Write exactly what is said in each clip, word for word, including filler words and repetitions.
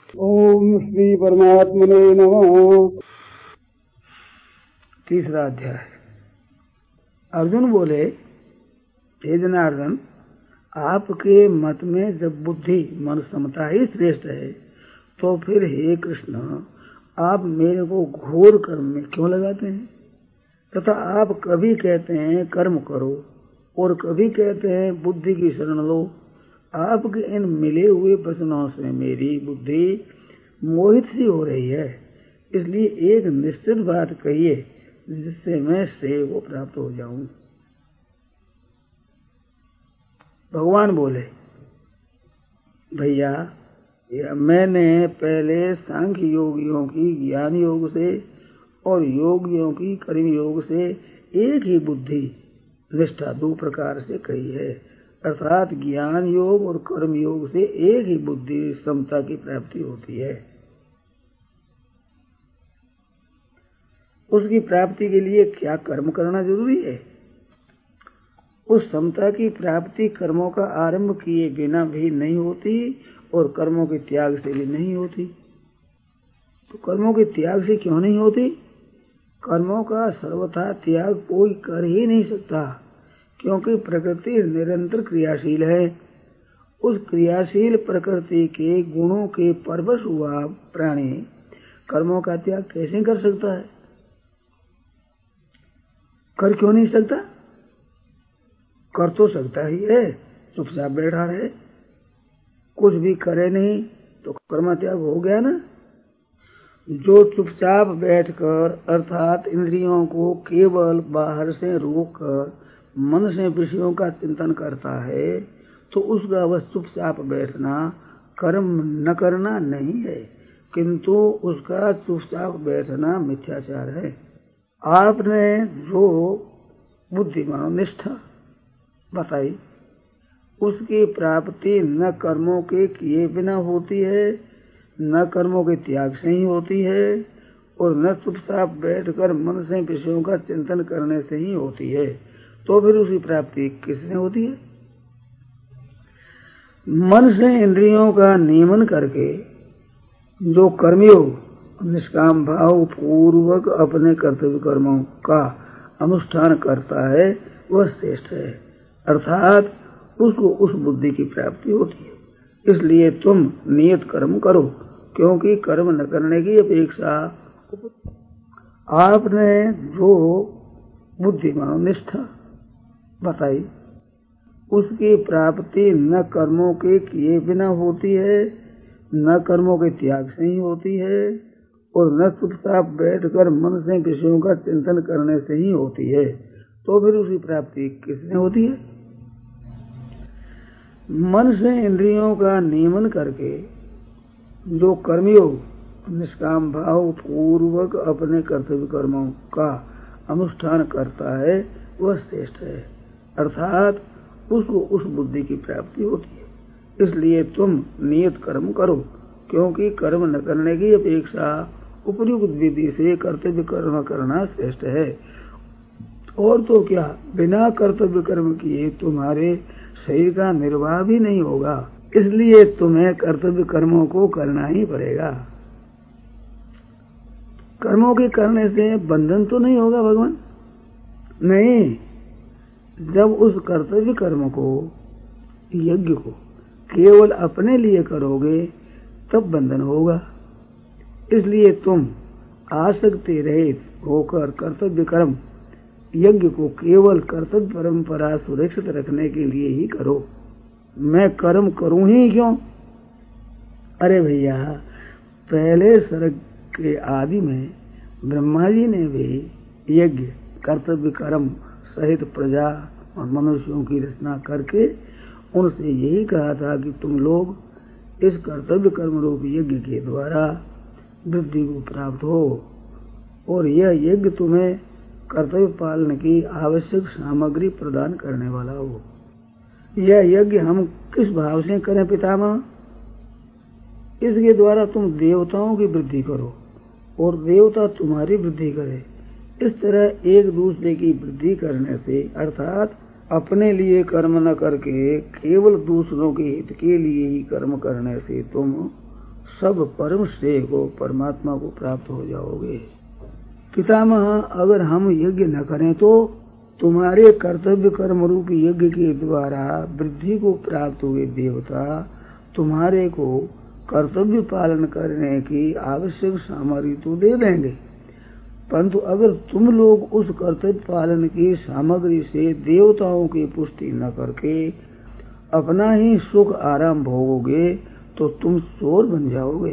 ओम श्री परमात्मने नमः। तीसरा अध्याय। अर्जुन बोले, हे जनार्दन, आपके मत में जब बुद्धि मन समता ही श्रेष्ठ है, तो फिर हे कृष्ण, आप मेरे को घोर कर्म में क्यों लगाते हैं? तथा आप कभी कहते हैं कर्म करो और कभी कहते हैं बुद्धि की शरण लो। आपके इन मिले हुए वचनों से मेरी बुद्धि मोहित सी हो रही है। इसलिए एक निश्चित बात कहिए जिससे मैं श्रेय को प्राप्त हो जाऊं। भगवान बोले, भैया, मैंने पहले सांख्य योगियों की ज्ञान योग से और योगियों की कर्म योग से एक ही बुद्धि निष्ठा दो प्रकार से कही है। अर्थात ज्ञान योग और कर्म योग से एक ही बुद्धि समता की प्राप्ति होती है। उसकी प्राप्ति के लिए क्या कर्म करना जरूरी है? उस समता की प्राप्ति कर्मों का आरंभ किए बिना भी नहीं होती और कर्मों के त्याग से भी नहीं होती। तो कर्मों के त्याग से क्यों नहीं होती? कर्मों का सर्वथा त्याग कोई कर ही नहीं सकता, क्योंकि प्रकृति निरंतर क्रियाशील है। उस क्रियाशील प्रकृति के गुणों के परवश हुआ प्राणी कर्मों का त्याग कैसे कर सकता है? कर क्यों नहीं सकता? कर तो सकता ही है, चुपचाप बैठा रहे, कुछ भी करे नहीं तो कर्म त्याग हो गया ना। जो चुपचाप बैठकर अर्थात इंद्रियों को केवल बाहर से रोककर मन से विषयों का चिंतन करता है, तो उसका वह चुपचाप बैठना कर्म न करना नहीं है, किंतु उसका चुपचाप बैठना मिथ्याचार है। आपने जो बुद्धिमान निष्ठा बताई, उसकी प्राप्ति न कर्मों के किए बिना होती है, न कर्मों के त्याग से ही होती है, और न चुपचाप बैठकर मन से विषयों का चिंतन करने से ही होती है। तो फिर उसकी प्राप्ति किससे होती है? मन से इंद्रियों का नियमन करके जो कर्मयोग निष्काम भाव पूर्वक अपने कर्तव्य कर्मों का अनुष्ठान करता है, वह श्रेष्ठ है। अर्थात उसको उस बुद्धि की प्राप्ति होती है। इसलिए तुम नियत कर्म करो, क्योंकि कर्म न करने की अपेक्षा आपने जो बुद्धिमान निष्ठा बताई, उसकी प्राप्ति न कर्मों के किए बिना होती है, न कर्मों के त्याग से ही होती है, और न चुपचाप बैठकर मन से विषयों का चिंतन करने से ही होती है। तो फिर उसकी प्राप्ति किससे होती है? मन से इंद्रियों का नियमन करके जो कर्मयोग निष्काम भाव पूर्वक अपने कर्तव्य कर्मों का अनुष्ठान करता है, वह श्रेष्ठ है। अर्थात उसको उस बुद्धि की प्राप्ति होती है। इसलिए तुम नियत कर्म करो, क्योंकि कर्म न करने की अपेक्षा उपयुक्त विधि से कर्तव्य कर्म करना श्रेष्ठ है। और तो क्या, बिना कर्तव्य कर्म किए तुम्हारे शरीर का निर्वाह भी नहीं होगा। इसलिए तुम्हें कर्तव्य कर्मों को करना ही पड़ेगा। कर्मों के करने से बंधन तो नहीं होगा भगवान? नहीं, जब उस कर्तव्य कर्म को, यज्ञ को केवल अपने लिए करोगे तब बंधन होगा। इसलिए तुम आसक्ति रहित होकर कर्तव्य कर्म यज्ञ को केवल कर्तव्य परंपरा सुरक्षित रखने के लिए ही करो। मैं कर्म करूं ही क्यों? अरे भैया, पहले सर्ग के आदि में ब्रह्मा जी ने भी यज्ञ कर्तव्य कर्म सहित प्रजा और मनुष्यों की रचना करके उनसे यही कहा था कि तुम लोग इस कर्तव्य कर्म रूपी यज्ञ के द्वारा वृद्धि को प्राप्त हो, और यह यज्ञ तुम्हें कर्तव्य पालन की आवश्यक सामग्री प्रदान करने वाला हो। यह यज्ञ हम किस भाव से करें पितामह? इसके द्वारा तुम देवताओं की वृद्धि करो और देवता तुम्हारी वृद्धि करे। इस तरह एक दूसरे की वृद्धि करने से, अर्थात अपने लिए कर्म न करके केवल दूसरों के हित के लिए ही कर्म करने से तुम सब परम श्रेय को परमात्मा को प्राप्त हो जाओगे। पितामह, अगर हम यज्ञ न करें तो तुम्हारे कर्तव्य कर्म रूपी यज्ञ के द्वारा वृद्धि को प्राप्त हुए देवता तुम्हारे को कर्तव्य पालन करने की आवश्यक सामग्री तो दे देंगे, परंतु अगर तुम लोग उस कर्तव्य पालन की सामग्री से देवताओं की पुष्टि न करके अपना ही सुख आराम भोगोगे तो तुम चोर बन जाओगे।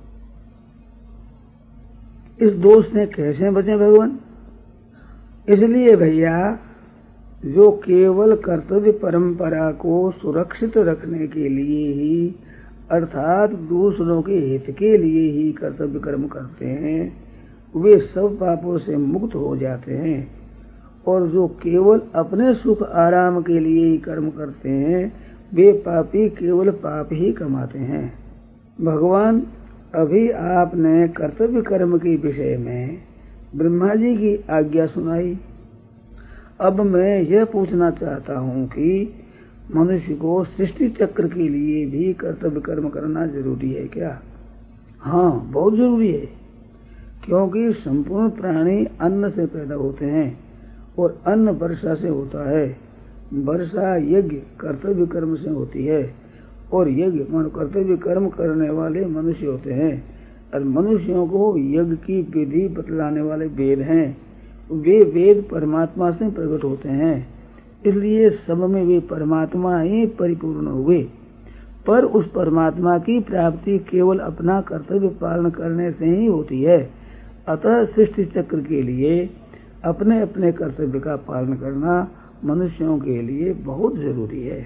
इस दोष से कैसे बचें भगवान? इसलिए भैया, जो केवल कर्तव्य परंपरा को सुरक्षित रखने के लिए ही, अर्थात दूसरों के हित के लिए ही कर्तव्य कर्म करते हैं, वे सब पापों से मुक्त हो जाते हैं। और जो केवल अपने सुख आराम के लिए ही कर्म करते हैं, वे पापी केवल पाप ही कमाते हैं। भगवान, अभी आपने कर्तव्य कर्म के विषय में ब्रह्मा जी की आज्ञा सुनाई। अब मैं यह पूछना चाहता हूँ कि मनुष्य को सृष्टि चक्र के लिए भी कर्तव्य कर्म करना जरूरी है क्या? हाँ, बहुत जरूरी है, क्योंकि संपूर्ण प्राणी अन्न से पैदा होते हैं और अन्न वर्षा से होता है। वर्षा यज्ञ कर्तव्य कर्म से होती है और यज्ञ मन कर्तव्य कर्म करने वाले मनुष्य होते हैं। और मनुष्यों को यज्ञ की विधि बतलाने वाले वेद हैं। वे वेद परमात्मा से प्रकट होते हैं, इसलिए सब में वे परमात्मा ही परिपूर्ण हुए। पर उस परमात्मा की प्राप्ति केवल अपना कर्तव्य पालन करने से ही होती है। अतः सृष्टि चक्र के लिए अपने अपने कर्तव्य का पालन करना मनुष्यों के लिए बहुत जरूरी है।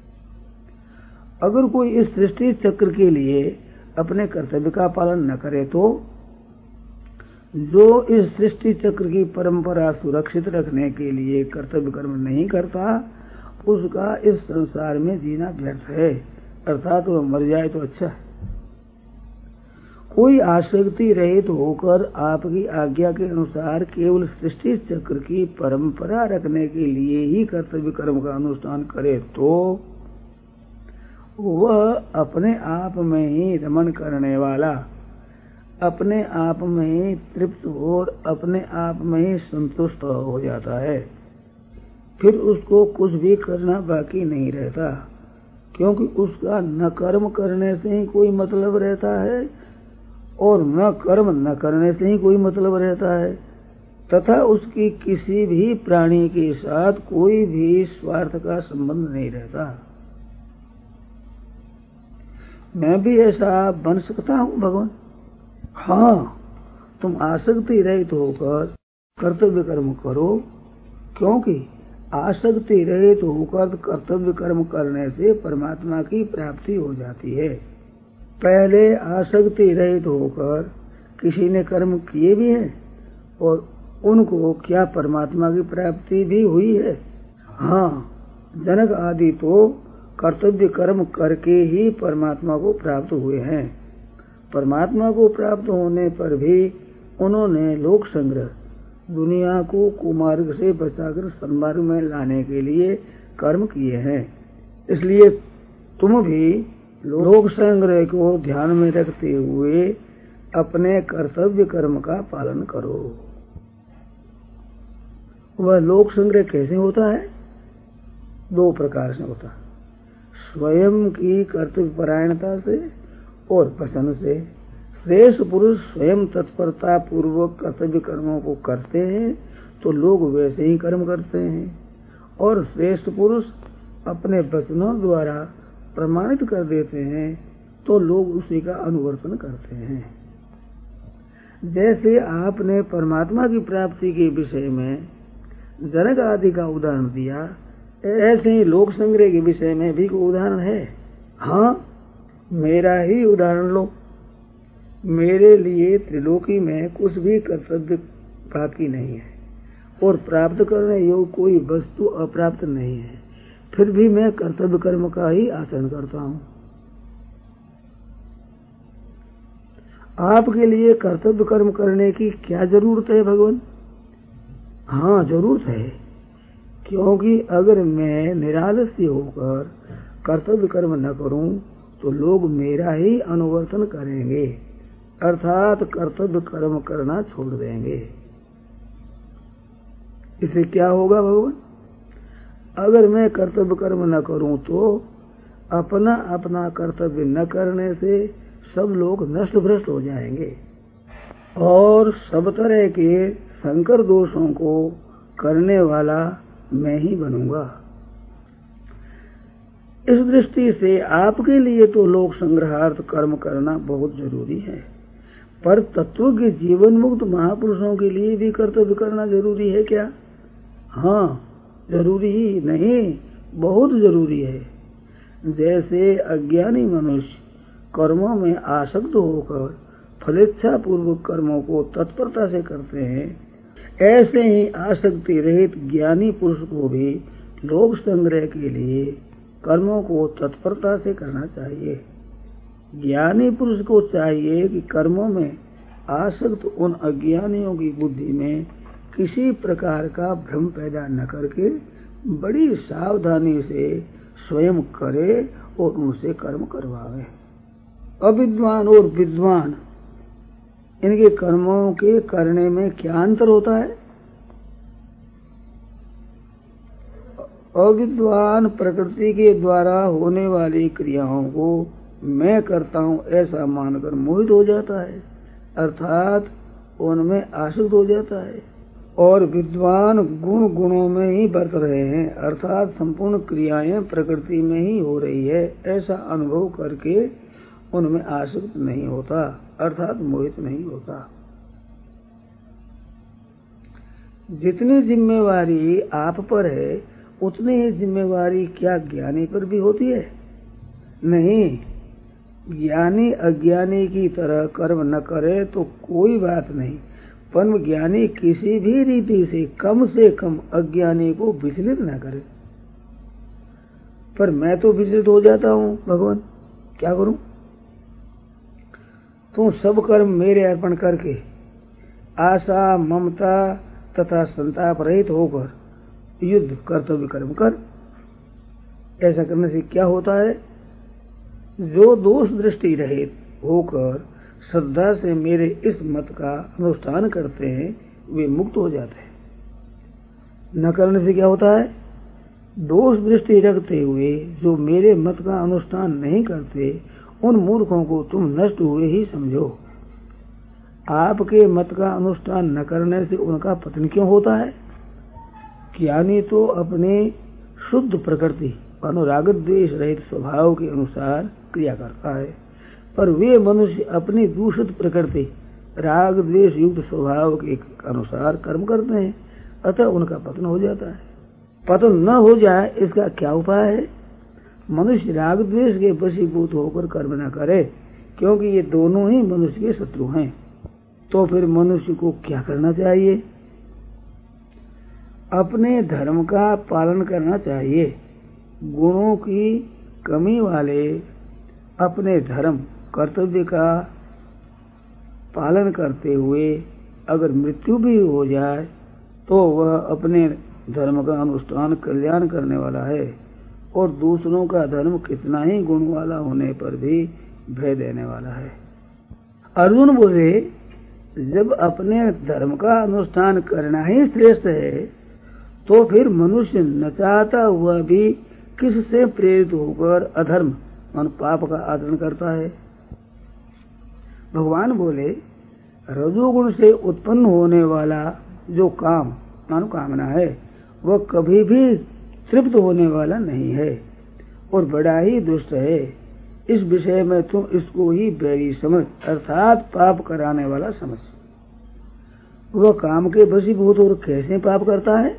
अगर कोई इस सृष्टि चक्र के लिए अपने कर्तव्य का पालन न करे तो जो इस सृष्टि चक्र की परंपरा सुरक्षित रखने के लिए कर्तव्य कर्म नहीं करता, उसका इस संसार में जीना व्यर्थ है, अर्थात वह मर जाए तो अच्छा है। कोई आसक्ति रहित तो होकर आपकी आज्ञा के अनुसार केवल सृष्टि चक्र की परंपरा रखने के लिए ही कर्तव्य कर्म का अनुष्ठान करे तो वह अपने आप में ही रमण करने वाला, अपने आप में ही तृप्त और अपने आप में ही संतुष्ट हो जाता है। फिर उसको कुछ भी करना बाकी नहीं रहता, क्योंकि उसका न कर्म करने से ही कोई मतलब रहता है और न कर्म न करने से ही कोई मतलब रहता है, तथा उसकी किसी भी प्राणी के साथ कोई भी स्वार्थ का संबंध नहीं रहता। मैं भी ऐसा बन सकता हूँ भगवान? हाँ, तुम आसक्ति रहित होकर कर्तव्य कर्म करो, क्योंकि आसक्ति रहित होकर कर्तव्य कर्म करने से परमात्मा की प्राप्ति हो जाती है। पहले आसक्ति रहित होकर किसी ने कर्म किए भी हैं और उनको क्या परमात्मा की प्राप्ति भी हुई है? हाँ, जनक आदि तो कर्तव्य कर्म करके ही परमात्मा को प्राप्त हुए हैं। परमात्मा को प्राप्त होने पर भी उन्होंने लोक संग्रह, दुनिया को कुमार्ग से बचाकर सन्मार्ग में लाने के लिए कर्म किए हैं। इसलिए तुम भी लोक संग्रह को ध्यान में रखते हुए अपने कर्तव्य कर्म का पालन करो। वह लोक संग्रह कैसे होता है? दो प्रकार से होता है, स्वयं की कर्तव्य परायणता से और पसंद से। श्रेष्ठ पुरुष स्वयं तत्परता पूर्वक कर्तव्य कर्मों को करते हैं तो लोग वैसे ही कर्म करते हैं, और श्रेष्ठ पुरुष अपने वचनों द्वारा प्रमाणित कर देते हैं तो लोग उसी का अनुवर्तन करते हैं। जैसे आपने परमात्मा की प्राप्ति के विषय में जनक आदि का उदाहरण दिया, ऐसे ही लोक संग्रह के विषय में भी कोई उदाहरण है? हाँ, मेरा ही उदाहरण लो। मेरे लिए त्रिलोकी में कुछ भी कर्तव्य बाकी नहीं है और प्राप्त करने योग्य कोई वस्तु अप्राप्त नहीं है, फिर भी मैं कर्तव्य कर्म का ही आचरण करता हूँ। आपके लिए कर्तव्य कर्म करने की क्या जरूरत है भगवान? हाँ, जरूरत है, क्योंकि अगर मैं निरालस्य होकर कर्तव्य कर्म न करूं तो लोग मेरा ही अनुवर्तन करेंगे, अर्थात कर्तव्य कर्म करना छोड़ देंगे। इससे क्या होगा भगवान? अगर मैं कर्तव्य कर्म न करूं तो अपना अपना कर्तव्य न करने से सब लोग नष्ट भ्रष्ट हो जाएंगे और सब तरह के संकर दोषों को करने वाला मैं ही बनूंगा। इस दृष्टि से आपके लिए तो लोक संग्रहार्थ कर्म करना बहुत जरूरी है, पर तत्व के जीवन मुक्त महापुरुषों के लिए भी कर्तव्य करना जरूरी है क्या? हाँ, जरूरी ही नहीं, बहुत जरूरी है। जैसे अज्ञानी मनुष्य कर्मों में आसक्त होकर फलेच्छा पूर्वक कर्मों को तत्परता से करते हैं, ऐसे ही आसक्ति रहित ज्ञानी पुरुष को भी लोक संग्रह के लिए कर्मों को तत्परता से करना चाहिए। ज्ञानी पुरुष को चाहिए कि कर्मों में आसक्त उन अज्ञानियों की बुद्धि में किसी प्रकार का भ्रम पैदा न करके बड़ी सावधानी से स्वयं करे और उनसे कर्म करवावे। अविद्वान और विद्वान, इनके कर्मों के करने में क्या अंतर होता है? अविद्वान प्रकृति के द्वारा होने वाली क्रियाओं को मैं करता हूँ ऐसा मानकर मोहित हो जाता है, अर्थात उनमें आसक्त हो जाता है। और विद्वान गुण गुणों में ही बरत रहे हैं, अर्थात संपूर्ण क्रियाएं प्रकृति में ही हो रही है ऐसा अनुभव करके उनमें आसक्त नहीं होता, अर्थात मोहित नहीं होता। जितनी जिम्मेवारी आप पर है उतनी ही जिम्मेवारी क्या ज्ञानी पर भी होती है? नहीं, ज्ञानी अज्ञानी की तरह कर्म न करे तो कोई बात नहीं, पर ज्ञानी किसी भी रीति से कम से कम अज्ञानी को विचलित न करे। पर मैं तो विचलित हो जाता हूँ भगवान, क्या करूं? तू सब कर्म मेरे अर्पण करके आशा ममता तथा संताप रहित होकर युद्ध कर्तव्य कर्म कर। ऐसा करने से क्या होता है? जो दोष दृष्टि रहित होकर श्रद्धा से मेरे इस मत का अनुष्ठान करते हैं वे मुक्त हो जाते हैं। न करने से क्या होता है? दोष दृष्टि रखते हुए जो मेरे मत का अनुष्ठान नहीं करते उन मूर्खों को तुम नष्ट हुए ही समझो। आपके मत का अनुष्ठान न करने से उनका पतन क्यों होता है? ज्ञानी तो अपने शुद्ध प्रकृति अनुराग द्वेष रहित स्वभाव के अनुसार क्रिया करता है, पर वे मनुष्य अपनी दूषित प्रकृति राग द्वेष युक्त स्वभाव के अनुसार कर्म करते हैं, अतः उनका पतन हो जाता है। पतन न हो जाए इसका क्या उपाय है? मनुष्य राग द्वेष के वशीभूत होकर कर्म न करे, क्योंकि ये दोनों ही मनुष्य के शत्रु हैं। तो फिर मनुष्य को क्या करना चाहिए? अपने धर्म का पालन करना चाहिए। गुणों की कमी वाले अपने धर्म कर्तव्य का पालन करते हुए अगर मृत्यु भी हो जाए तो वह अपने धर्म का अनुष्ठान कल्याण करने वाला है, और दूसरों का धर्म कितना ही गुण वाला होने पर भी भय देने वाला है। अर्जुन बोले, जब अपने धर्म का अनुष्ठान करना ही श्रेष्ठ है तो फिर मनुष्य न चाहता हुआ भी किससे प्रेरित होकर अधर्म मान पाप का आचरण करता है? भगवान बोले, रजोगुण से उत्पन्न होने वाला जो काम मानो कामना है वह कभी भी तृप्त होने वाला नहीं है और बड़ा ही दुष्ट है। इस विषय में तुम इसको ही बैरी समझ, अर्थात पाप कराने वाला समझ। वह काम के वशीभूत और कैसे पाप करता है?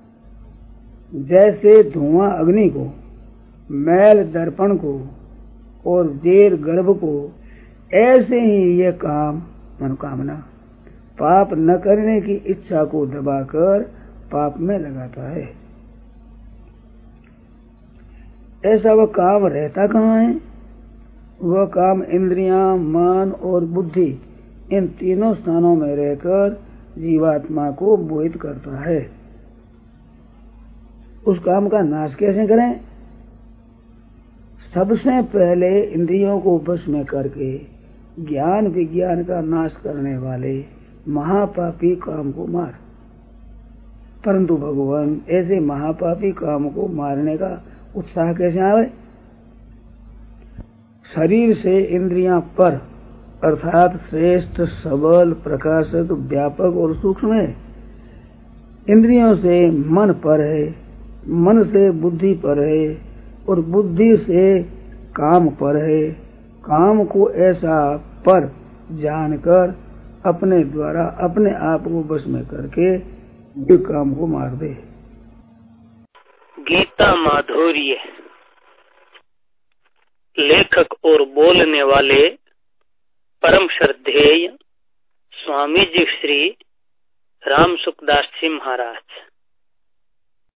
जैसे धुआं अग्नि को, मैल दर्पण को और जेर गर्भ को, ऐसे ही यह काम मनोकामना पाप न करने की इच्छा को दबाकर पाप में लगाता है। ऐसा वह काम रहता कहाँ है? वह काम इंद्रियां, मन और बुद्धि इन तीनों स्थानों में रहकर जीवात्मा को मोहित करता है। उस काम का नाश कैसे करें? सबसे पहले इंद्रियों को वश में करके ज्ञान विज्ञान का नाश करने वाले महापापी काम को मार। परंतु भगवान ऐसे महापापी काम को मारने का उत्साह कैसे आवे? शरीर से इंद्रियां पर अर्थात श्रेष्ठ, सबल, प्रकाशक, व्यापक और सूक्ष्म है। इंद्रियों से मन पर है, मन से बुद्धि पर है और बुद्धि से काम पर है। काम को ऐसा पर जानकर अपने द्वारा अपने आप को वश में करके ये काम को मार दे। गीता माधुर्य। लेखक और बोलने वाले परम श्रद्धेय स्वामी जी श्री राम सुखदास जी महाराज।